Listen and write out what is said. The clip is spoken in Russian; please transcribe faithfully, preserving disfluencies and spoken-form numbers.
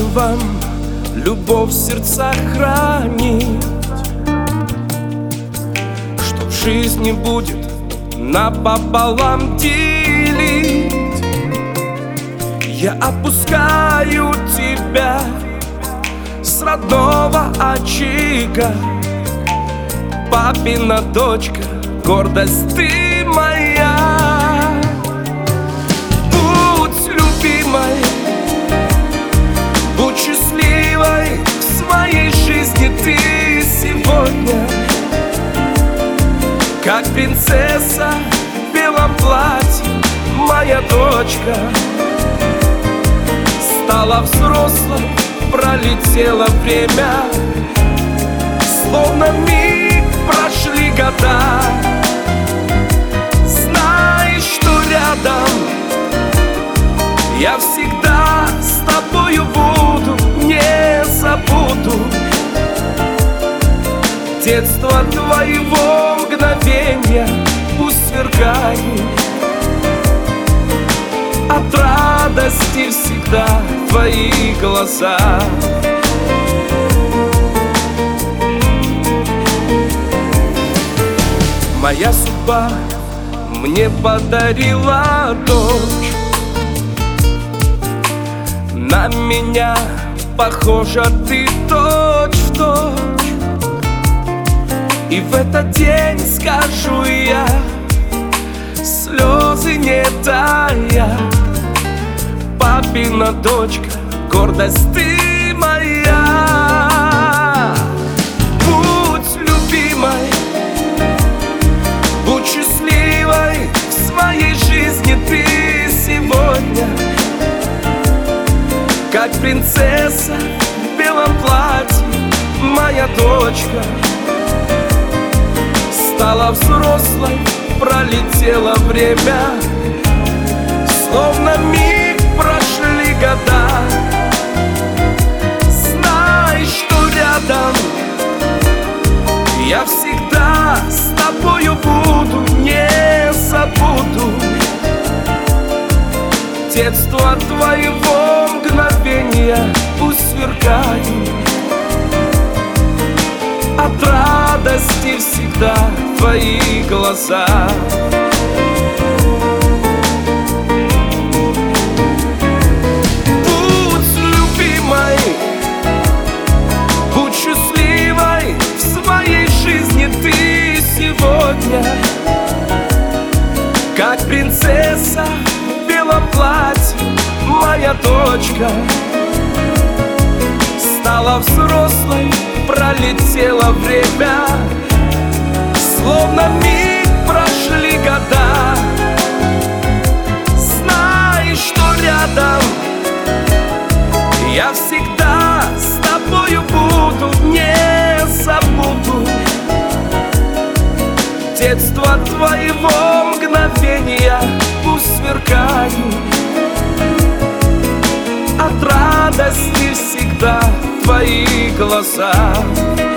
вам любовь в сердцах хранить, что в жизни будет напополам делить. Я опускаю тебя с родного очага, папина дочка, гордость ты моя. Будь любимой, будь счастливой в своей жизни ты сегодня, как принцесса в белом платье, моя дочка. Стала взрослой, пролетело время, словно миг прошли года. Знай, что рядом я всегда с тобою буду, не забуду детство твоего мгновенья, пусть сверкает от радости всегда твои глаза. Моя судьба мне подарила дочь, на меня похожа ты точь в точь. И в этот день скажу я, слезы не тая, папина дочка, гордость ты моя. Будь любимой, будь счастливой в своей жизни ты сегодня, как принцесса в белом платье, моя дочка. Стала взрослой, пролетело время, словно миг прошли года. Знай, что рядом я всегда с тобою буду, не забуду детство твоего мгновенья, пусть сверкает от радости всегда твои глаза. Будь любимой, будь счастливой в своей жизни ты сегодня, как принцесса в белом платье, моя дочка. Стала взрослой, пролетело время, словно миг прошли года. Знай, что рядом я всегда с тобою буду, не забуду детство твоего мгновенья, пусть сверкает от радости всегда твои глаза.